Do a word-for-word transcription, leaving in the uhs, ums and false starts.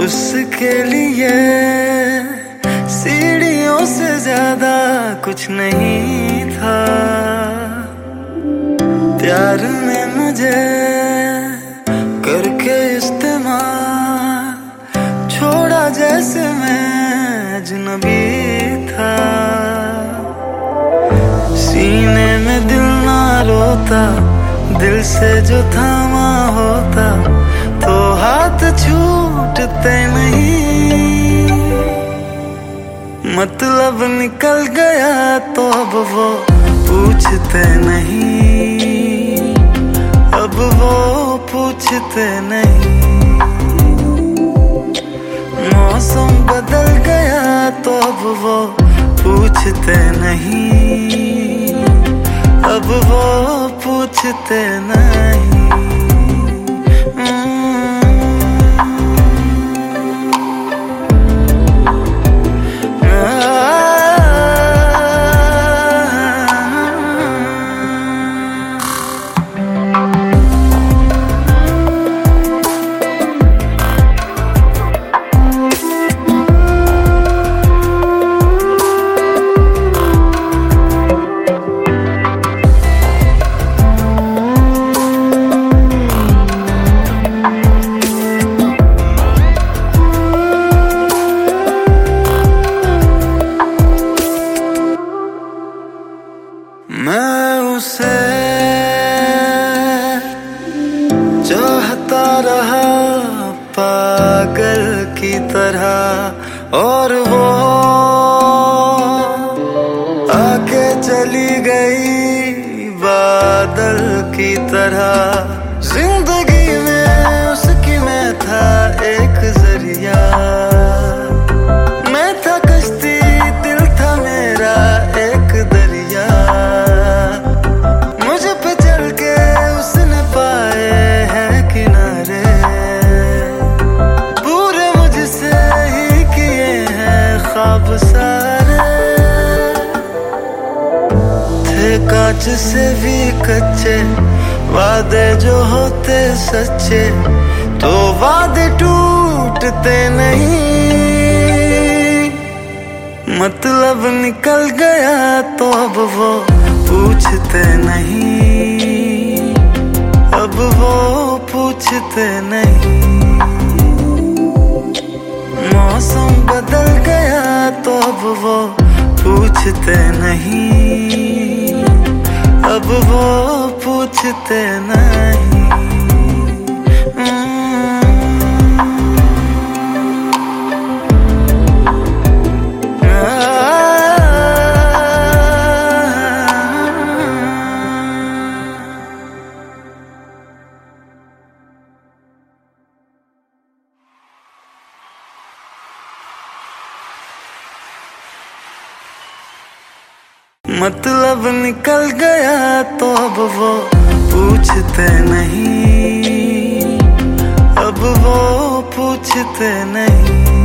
उसके लिए सीढ़ियों से ज्यादा कुछ नहीं था। प्यार में मुझे करके इस्तेमाल छोड़ा जैसे मैं अजनबी था। सीने में दिल ना रोता, दिल से जो थामा होता तो हाथ छूटते नहीं। मतलब निकल गया तो अब वो पूछते नहीं, अब वो पूछते नहीं। मौसम बदल गया तो अब वो पूछते नहीं, अब वो पूछते नहीं। मैं उसे चाहता रहा पागल की तरह, और वो आके चली गई बादल की तरह। जिंदगी में उसकी मैं था एक जरिया, मैं था कश्ती, दिल था मेरा एक दरिया। मुझ पे चल के उसने पाए हैं किनारे, पूरे मुझसे ही किए हैं ख्वाब सारे। थे कांच से भी कच्चे वादे जो होते सच्चे, तो वादे टूटते नहीं। मतलब निकल गया तो अब वो पूछते नहीं, अब वो पूछते नहीं। मौसम बदल गया तो अब वो पूछते नहीं, अब वो पूछते नहीं। मतलब निकल गया तो अब वो पूछते नहीं, अब वो पूछते नहीं।